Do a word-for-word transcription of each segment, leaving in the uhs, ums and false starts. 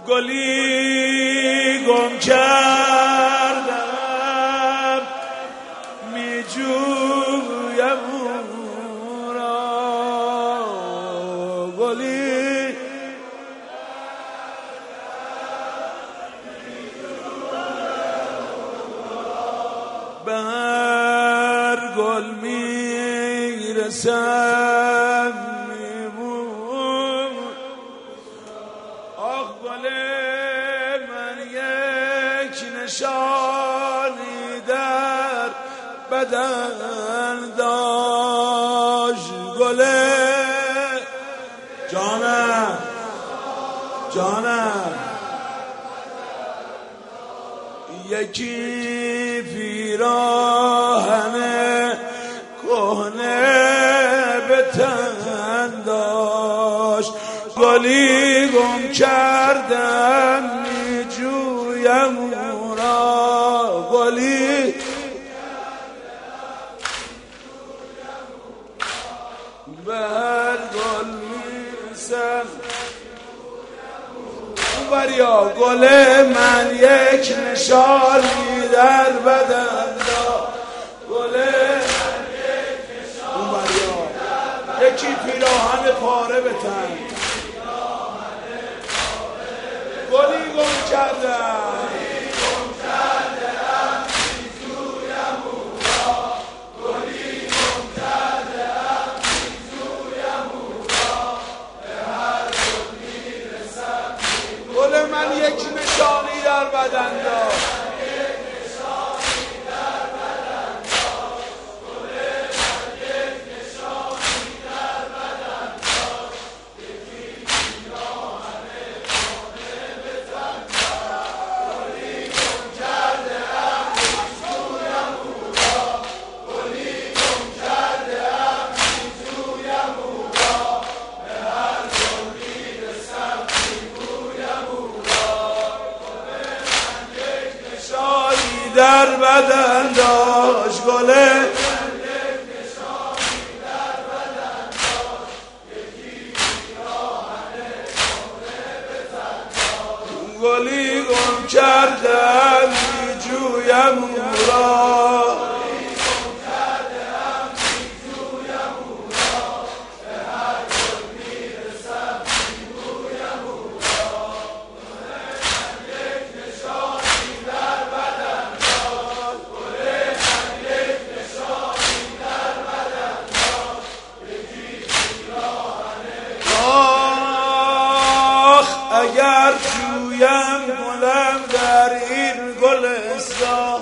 گلی گم کردم می جویم او را، گلی به هر گل می رسم می بود. آخ گل من یک نشانی در بدن داشت، گل جانم جانم یکی پیراهن کهنه به تن داشت، گلی گم کردم می جویم او را، گلی به هر گل میرسم بریا، گل من یک نشانی در بدن داشت، گل من یک نشانی بریا، یکی پیراهن پاره به تن، گلی گم کردم من یک نشانی در بدن داشت، در بدن داشت، گل گلی گم کردم می جویم او را، اگر جویم گلم در این گلستان،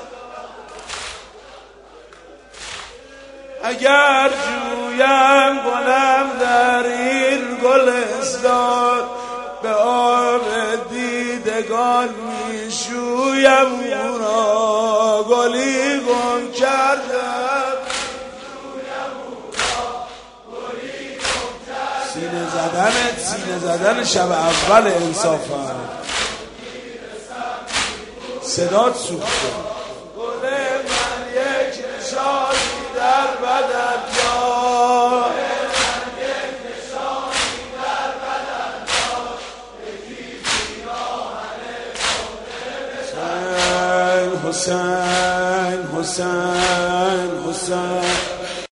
اگر جویم گلم در این گلستان، به آب دیدگان می شویم او را، گلی گم کردم سینه زدنت سینه زدن شب اول انصافا، صدات سوخته، گل من یک نشانی در بدن داشت، حسین حسین حسین حسین